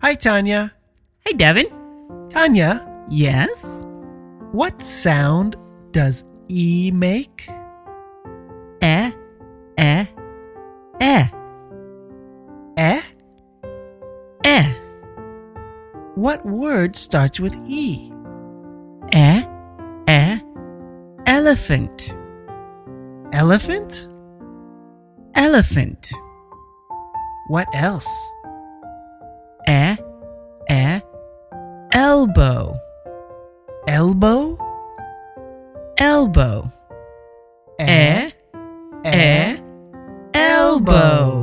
Hi, Tanya. Hey, Devin. Tanya, Yes? what sound does E make? Eh, eh, eh, Eh? eh, What word starts with E? eh, eh, elephant, Elephant? elephant, What else? eh, elbow, Elbow? elbow, Eh? elbow.